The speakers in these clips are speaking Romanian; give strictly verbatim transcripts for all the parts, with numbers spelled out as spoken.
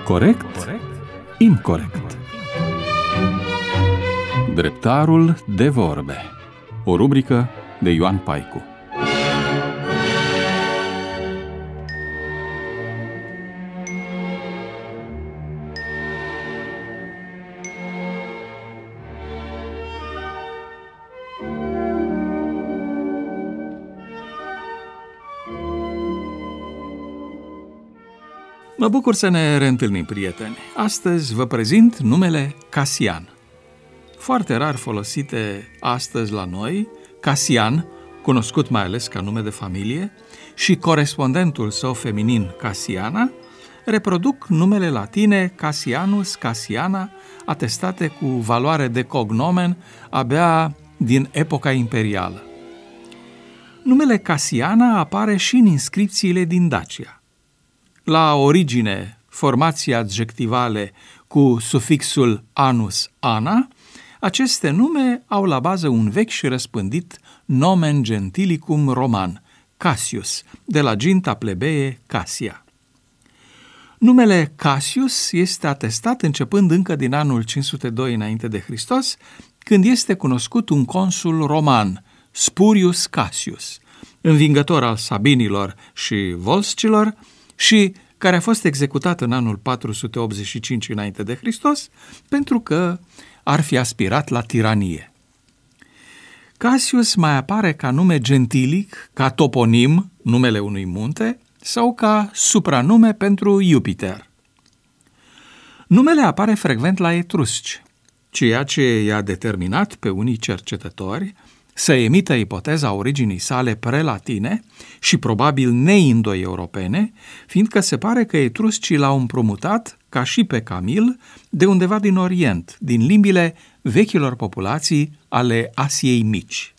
Corect? Incorect. Dreptarul de vorbe. O rubrică de Ioan Paicu. Mă bucur să ne reîntâlnim, prieteni. Astăzi vă prezint numele Casian. Foarte rar folosite astăzi la noi, Casian, cunoscut mai ales ca nume de familie, și corespondentul său feminin, Casiana, reproduc numele latine Casianus, Casiana, atestate cu valoare de cognomen abia din epoca imperială. Numele Casiana apare și în inscripțiile din Dacia. La origine, formații adjectivale cu sufixul anus, ana, aceste nume au la bază un vechi și răspândit nomen gentilicum roman, Cassius, de la ginta plebee Cassia. Numele Cassius este atestat începând încă din anul cinci sute doi înainte de Hristos, când este cunoscut un consul roman, Spurius Cassius, învingător al sabinilor și volscilor, și care a fost executat în anul patru sute optzeci și cinci înainte de Hristos, pentru că ar fi aspirat la tiranie. Cassius mai apare ca nume gentilic, ca toponim, numele unui munte, sau ca supranume pentru Jupiter. Numele apare frecvent la etrusci, ceea ce i-a determinat pe unii cercetători să emită ipoteza originii sale prelatine și probabil neindo-europene, fiindcă se pare că etruscii l-au împrumutat, ca și pe Camil, de undeva din Orient, din limbile vechilor populații ale Asiei Mici.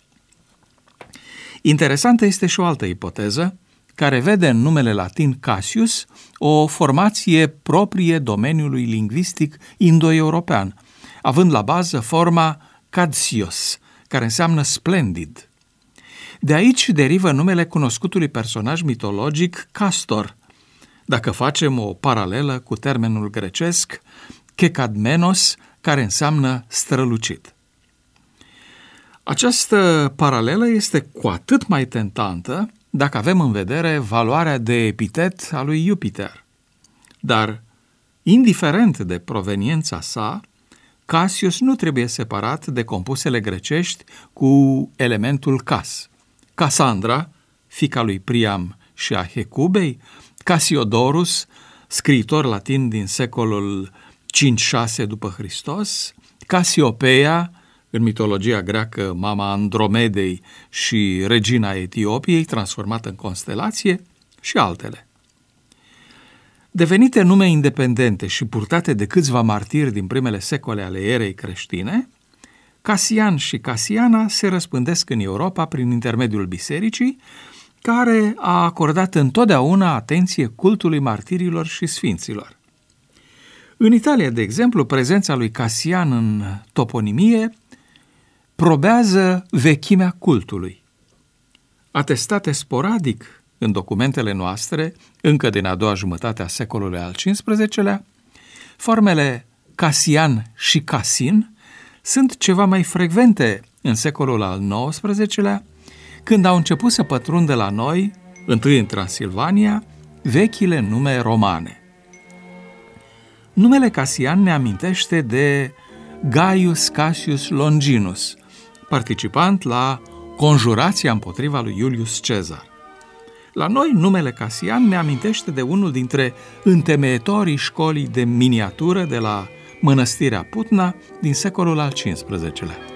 Interesantă este și o altă ipoteză, care vede în numele latin Cassius o formație proprie domeniului lingvistic indo-european, având la bază forma Cadsios, care înseamnă splendid. De aici derivă numele cunoscutului personaj mitologic Castor, dacă facem o paralelă cu termenul grecesc Kekadmenos, care înseamnă strălucit. Această paralelă este cu atât mai tentantă dacă avem în vedere valoarea de epitet a lui Jupiter. Dar, indiferent de proveniența sa, Cassius nu trebuie separat de compusele grecești cu elementul Cas. Cassandra, fiica lui Priam și a Hecubei, Cassiodorus, scriitor latin din secolul cinci șase după Hristos, Casiopeia, în mitologia greacă mama Andromedei și regina Etiopiei, transformată în constelație, și altele. Devenite nume independente și purtate de câțiva martiri din primele secole ale erei creștine, Casian și Casiana se răspândesc în Europa prin intermediul bisericii, care a acordat întotdeauna atenție cultului martirilor și sfinților. În Italia, de exemplu, prezența lui Casian în toponimie probează vechimea cultului. Atestate sporadic în documentele noastre, încă din a doua jumătate a secolului al cincisprezecelea, formele Casian și Casin sunt ceva mai frecvente în secolul al nouăsprezecelea, când au început să pătrundă la noi, întâi în Transilvania, vechile nume romane. Numele Casian ne amintește de Gaius Cassius Longinus, participant la conjurația împotriva lui Iulius Cezar. La noi, numele Casian ne amintește de unul dintre întemeietorii școlii de miniatură de la Mănăstirea Putna din secolul al cincisprezecelea.